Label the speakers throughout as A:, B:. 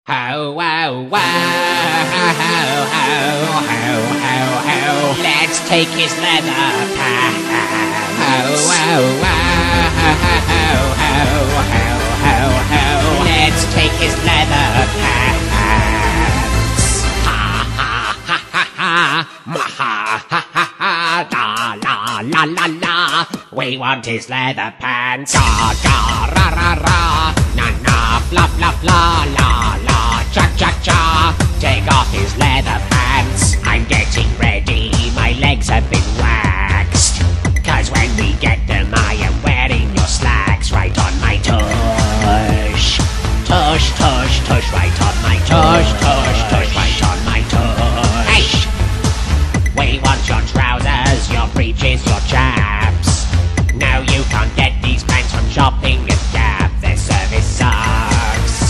A: Ho, wow, wow, ho, ho, ho, ho, ho. Let's take his leather pants. Ho, wow, wow, ho, ho, ho, ho, ho. Let's take his leather pants. Ha, ha, ha, ha, ha. Ma, ha, ha, ha, ha. La, la, la, la, la. We want his leather pants. Ga, ga, ra, ra, ra. Na, na, fla, fla, fla, la, la. Cha-cha-cha, take off his leather pants. I'm getting ready, my legs have been waxed. 'Cause when we get them, I am wearing your slacks right on my tush. Tush, tush, tush, right on my tush. Tush, tush, right on my tush. Hey! We want your trousers, your breeches, your chaps. No, you can't get these pants from shopping at Gap. Their service sucks.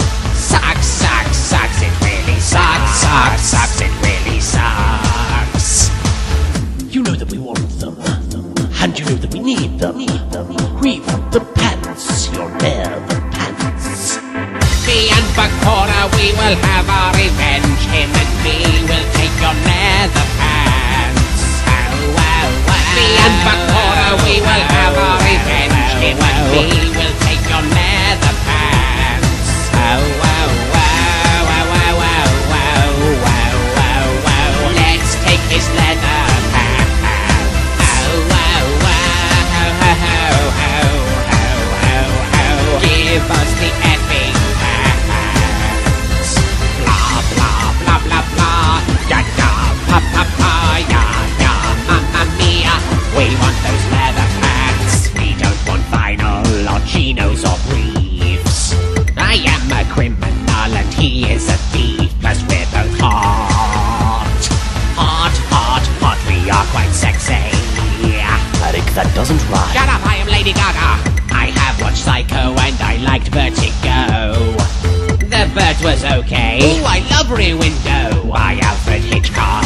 A: Sucks, it really sucks, it really sucks.
B: You know that we want them, and you know that we need them. We want the pants, your leather pants.
A: Me and Bakura, we will have our revenge. Him and me will take your leather pants. Oh, oh, oh. Me and Bakura, we will have our revenge. Him and me will take your leather pants. Oh, oh, oh. Let's take his leather pants. Oh, oh, oh. Give us the effing pants. Blah, blah, blah, blah, blah. Ya, ya, pa, pa, pa. Ya, ya, mamma mia. We want those leather pants. We don't want vinyl or chinos or briefs. I am a criminal and he is a thief. Plus we're both hot. Hot, we are quite sexy.
B: Eric, that doesn't rhyme.
A: Shut up, I am Lady Gaga. I have watched Psycho and I liked Vertigo. The Bird was okay. Ooh, I love Rear Window by Alfred Hitchcock.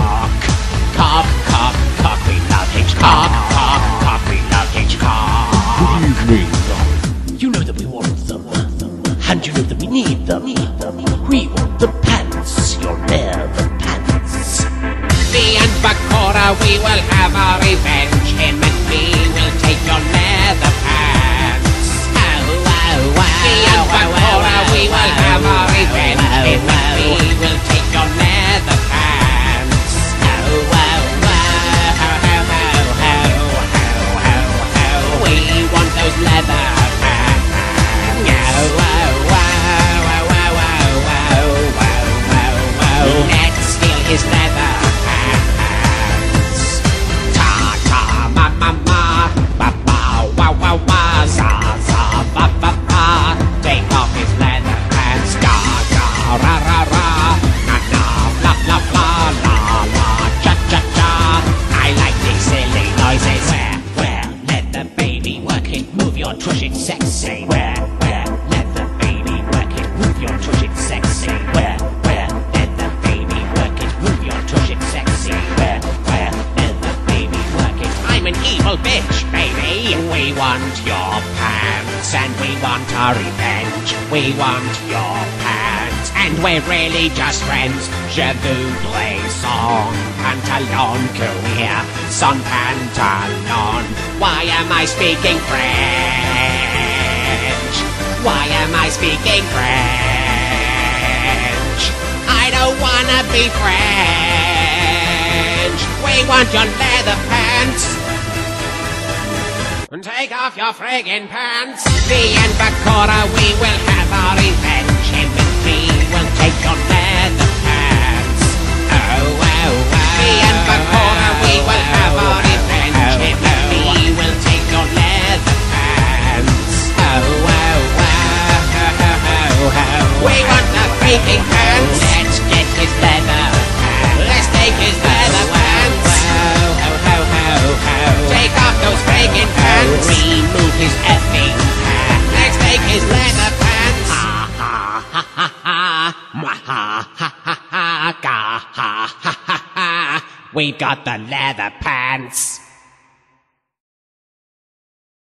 A: Cock, we love Hitchcock. Cock, we love Hitchcock.
B: Good evening. You know that we want them, and you know that we need them. We want the pants, your leather pants.
A: Me and Bakura, we will have our revenge. Him and me will take your leather pants. Oh, oh, oh. Me and Bakura, we will have our revenge. Him and me will take your leather pants. Oh, oh, oh. We want those leather pants. Oh, oh, oh. Let's steal his leather pants. Ta ta ma ma ma, ba ba wa wa wa, za za ba ba ba. Take off his leather pants. Ga ga ra ra ra, na na bla bla bla, la la cha cha cha. I like these silly noises. Where let the baby work it, move your tush, it's sexy. Where let the baby work it, move your tush, it's sexy. Where let the baby work it, move your tush, it's sexy. Where let the baby work it. I'm an evil bitch, baby. We want your pants and we want our revenge. We want your pants and we're really just friends. Je voudrais son pantalon courir, son pantalon. Why am I speaking French? Why am I speaking French? I don't wanna be French. We want your leather pants. Take off your friggin' pants. Me and Bakura, we will have our revenge. Him and me will take your leather pants. Oh, oh, oh. Me and Bakura, we will have our revenge. Him and me will take your leather pants. Oh, oh, oh. We want the freaking pants. Let's get his leather pants. Let's take his leather pants. Take off those friggin' pants. Remove his effing pants. Let's take his leather pants. Ha ha ha ha ha. Ma ha ha ha ha. Ga ha ha ha ha. We've got the leather pants.